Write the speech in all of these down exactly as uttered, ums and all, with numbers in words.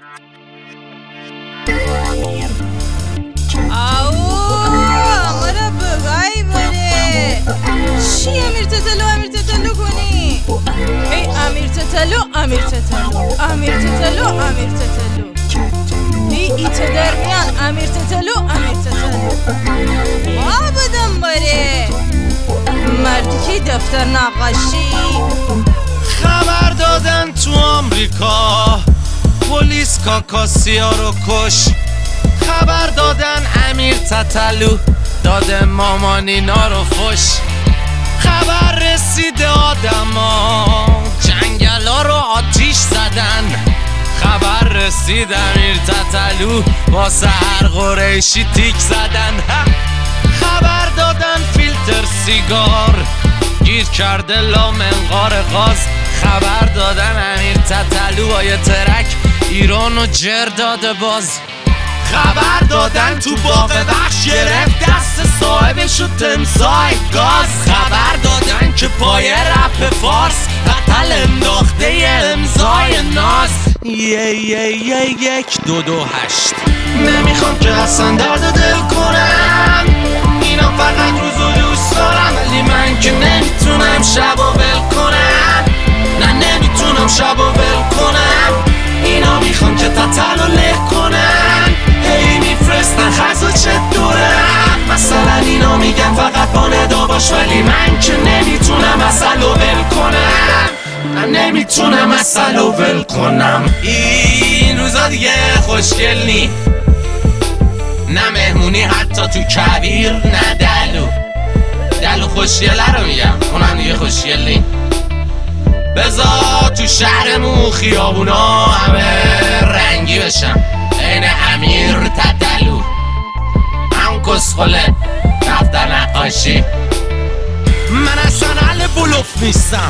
چی امیر تتلو امیر تتلو کنی؟ ای امیر تتلو امیر تتلو امیر تتلو امیر تتلو ای ایت در میان امیر تتلو امیر تتلو ما بدم باره مردی که دفتر نقاشی خبر دادن تو آمریکا پلیس کاکاسیا رو کش. خبر دادن امیر تتلو داده مامانینا رو فش. خبر رسیده آدما جنگلا رو آتیش زدن. خبر رسید امیر تتلو با سحر قریشی تیک زدن. خبر دادن فیلتر سیگار گیر کرده لا منقار غاز. خبر دادن امیر تتلو با یه ترک ایرانو جر داده باز. خبر دادن تو باغ بخش گرفت دست صاحبشو تمساح گاز. خبر دادن که پای رپ فارس قتل انداخته یه امضای ناز. یه یه یه یک دو دو هشت. نمیخوام که اصلا درد دل کنم، اینا فقط روزو دوست دارم، ولی من که نمیتونم شب و ول کنم. نه نمیتونم شب و ول کنم. اینا میخوام که تتلو له کنم، هی میفرستن خزو چطورم. مثلا اینا میگن فقط با ندا باش، ولی من که نمیتونم اصلو ول کنم. من نمیتونم اصلو ول کنم. این روزا دیگه خوشگل نی، نه مهمونی حتی تو کویر، نه دلو دلو خوشگله رو میگم، اونم دیگه خوشگل نی. بذار تو شهرمون خیابونا همه رنگی بشم این امیر تتلو. هم کسخله دفتر نقاشی. من اصلا اهل بلوف نیستم،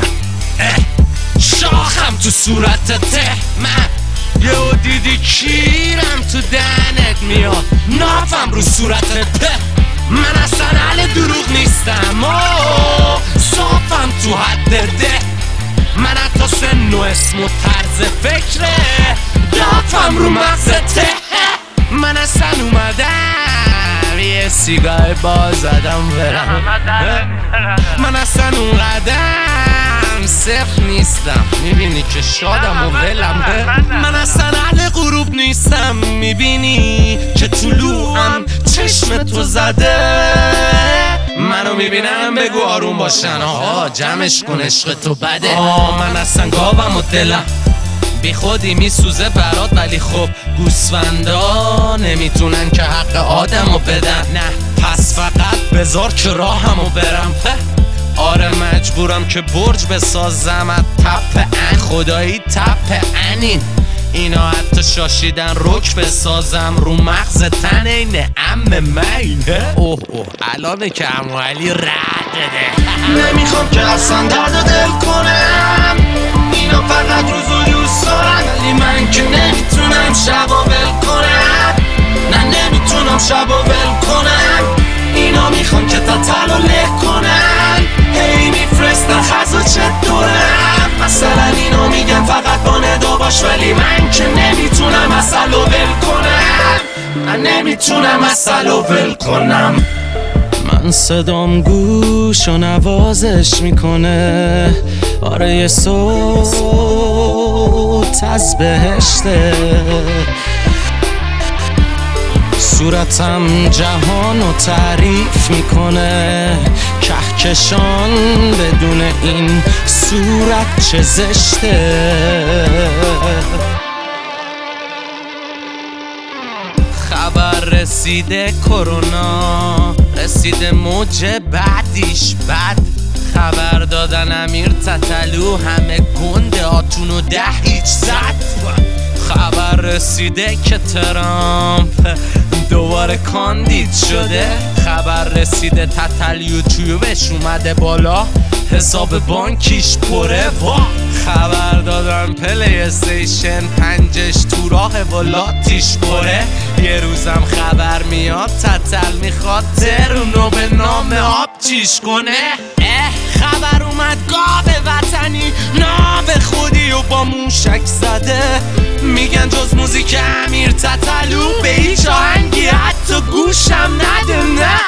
شاخم تو صورت ته. من یهو دیدی کیرم تو دهنت میاد، نافم رو صورت ته. من اصلا اهل دروغ نیستم و صافم تو حد ده. من حتی سن و اسم و طرز فکره دافم رو مغز ته. من اصلا اومدم یه سیگار باز زدم برم. من اصلا اونقدم صفر نیستم، میبینی که شادم و ولم. من اصلا اهل غروب نیستم، میبینی که طلوعم چشم تو زده. منو میبینم بگو آروم باشن، آها جمعش کن عشق تو بده. آه من اصلا گاوم و دلم بی خودی میسوزه برات، ولی خب گوسفندا نمیتونن که حق آدمو بدن. نه پس فقط بذار که راهمو برم. آره مجبورم که برج بسازم از تپ ان، خدایی تپ انین. اینا حتی شاشیدن رک بسازم رو مغز تن این ام من. اوه اوه الانه که عمو علی رد ده. نمیخوام که اصلا درد دل کنم، اینا فقط روزو دوست دارن، ولی من که نمیتونم شب و ول کنم. نه نمیتونم شب و ول کنم. اینا میخوام که تتلو له کنن، هی میفرستن خزو چطورم. مثلا اینا میگن فقط با ندا باش، ولی من که نمیتونم اصلو ول کنم. من نمیتونم اصلو ول کنم. من صدام گوش و نوازش میکنه، آره یه صوت از بهشته. صورتم جهانو تعریف میکنه، کهکشان بدون این صورت چه زشته. خبر رسیده کرونا، رسیده موج بعدیش بد. خبر دادن امیر تتلو همه گنده آتونو ده هیچ زد. خبر رسیده که ترامپ دوباره کاندید شده. خبر رسیده تتل یوتیوبش اومده بالا، حساب بانکیش پره. وا خبر دادن پلی استیشن پنجش تو راه ولاتیش پره. یه روزم خبر میاد تتل میخواد ترونو به نام آب چیش کنه. اه خبر اومد گاو وطنی ناب خودی و با موشک زده. میگن جز موزیک امیر تتلو به هیچ آهنگی حتی گوشم نده. نه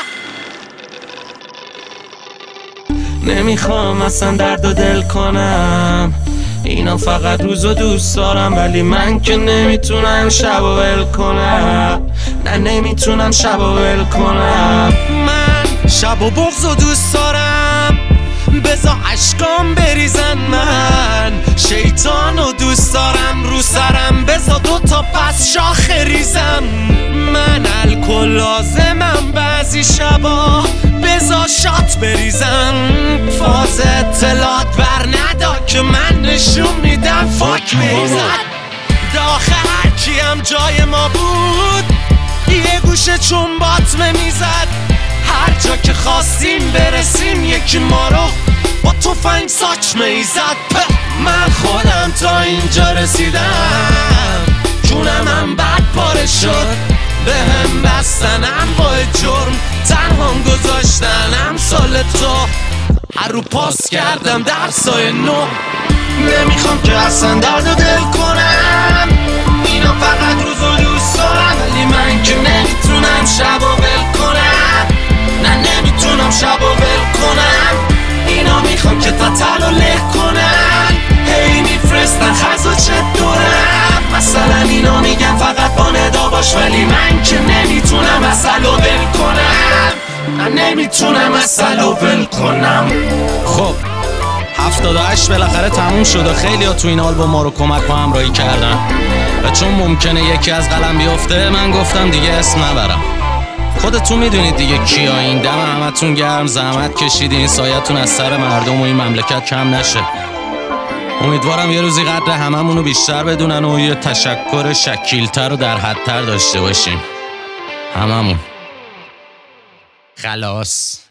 نمیخوام اصلا درد و دل کنم، اینا فقط روزو دوست دارم، ولی من که نمیتونم شب و ول کنم. نه نمیتونم شب و ول کنم. من شب و بغضو دوست دارم، بزا عشقام بریزن. من شیطانو دوست دارم، رو سرم بزا دو تا پس شاخ ریزم. من الکل لازمم بعضی شبا، بزا شات بریزم. فاز اطلاعات بر ندا که من نشون میدم فاک میزد. داخل هر کیم جای ما بود، یه گوشه چون باطمه میزد. هر جا که خواستیم برسیم یکی ما رو با تفنگ ساچمه ایزد. من خودم تا اینجا رسیدم، جونم هم بد پاره شد. به هم بستنم با جرم، تنهام گذاشتنم سال تو. هر رو پاس کردم درسای نو. نمیخوام که اصلا درد و دل کنم، اینا فقط روز و دوست دارم، ولی من که نمیتونم شب و ول کنم. نه نمیتونم شب و ول کنم. اینا میخوام که تتل و له کنم، هی میفرستن خز و چطورم. مثلا اینا میگن فقط با ندا باش، ولی من که نمیتونم اصل و ول کنم. نه نمیتونم اصل و ول کنم. خب هفتاد و هشت بالاخره تموم شد و خیلی ها تو این آلبوم ما رو کمک و همراهی کردن، و چون ممکنه یکی از قلم بیفته من گفتم دیگه اسم نبرم. خودتون میدونید دیگه کیا. این دم همتون گرم، زحمت کشیدین، سایتون از سر مردم و این مملکت کم نشه. امیدوارم یه روزی قدر هممونو بیشتر بدونن و یه تشکر شکیلتر و در حدتر داشته باشیم هممون. خلاص.